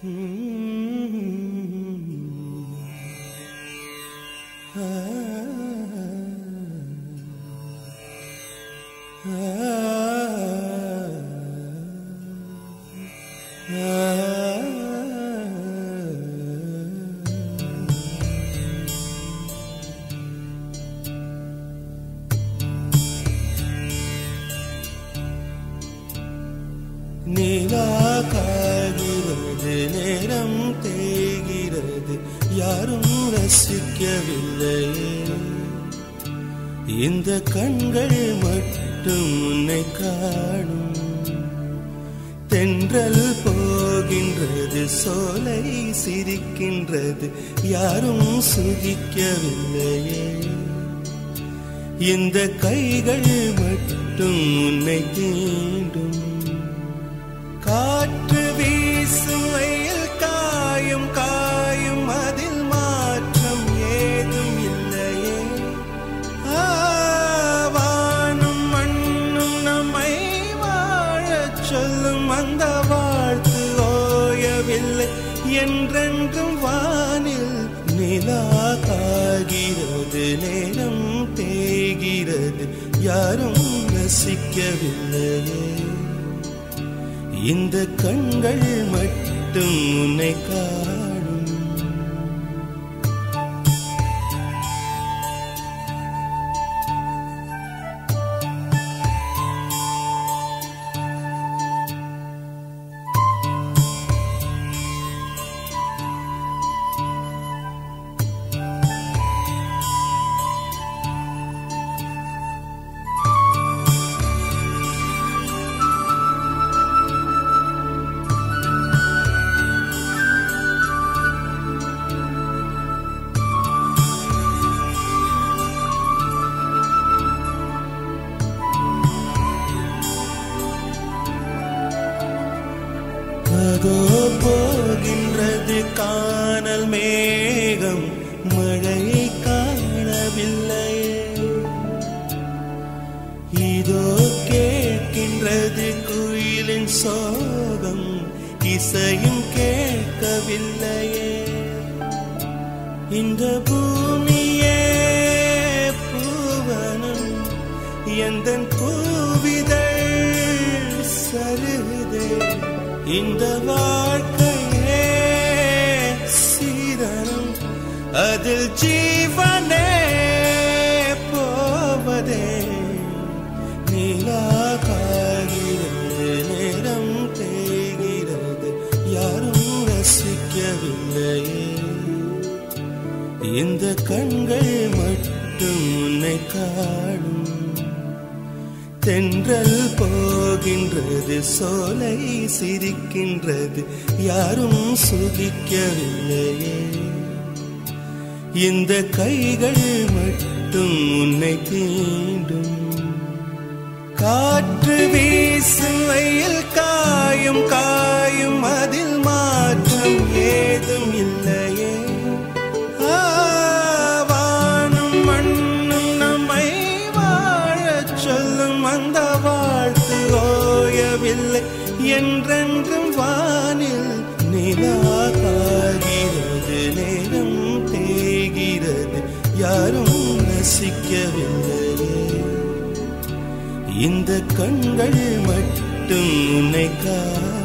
நீலாகாகிறது நேரம் தேய்கிறது யாரும் ரசிக்கவில்லையே இந்த கண்கள் மட்டும் உன்னை காணும் தென்றல் போகின்றது சோலை சிரிக்கின்றது யாரும் சுகிக்கவில்லையே இந்த கைகள் மட்டும் உன்னை தீண்டும் காற்று வீசும் வெயில் காயும் காயும் அதில் மாற்றம் ஏதும் இல்லையே வானும் மண்ணும் நம்மை வாழச் சொல்லும் அந்த வாழ்த்து ஓயவில்லை என்றென்றும் வானில் நிலா காகிறது நேரம் தேய்கிறது யாரும் ரசிக்கவில்லையே இந்த கண்கள் மட்டும் உன்னை காணும் அதோ போகின்றது கானல் மேகம் மழையை காணவில்லை இதோ கேட்கின்றது குயிலின் சோகம் இசையும் கேட்கவில்லையே இந்த பூமியே பூவனம் எந்தன் பூவிதழ் சருகுதே இந்த வாழ்க்கையே சீதனம் அதில் ஜீவனே போவதே நீலாகாகிறது நேரம் தேய்கிறது யாரும் ரசிக்கவில்லையே இந்த கண்கள் மட்டும் உன்னை காணும் தென்றல் போகின்றது சோலை சிரிக்கின்றது யாரும் சுகிக்கவில்லையே இந்த கைகள் மட்டும் உன்னை தீண்டும் காற்று வீசும் வெயில் காயும் காயும் அதில் மாற்றம் ஏதும் இல்லையே வானும் மண்ணும் நம்மை வாழச் சொல்லும் அந்த வாழ்த்து ஓயவில்லை என்றென்றும் வானில் நிலாகாகிறது நேரம் தேய்கிறது யாரும் ரசிக்கவில்லையே இந்த கண்கள் மட்டும் உன்னை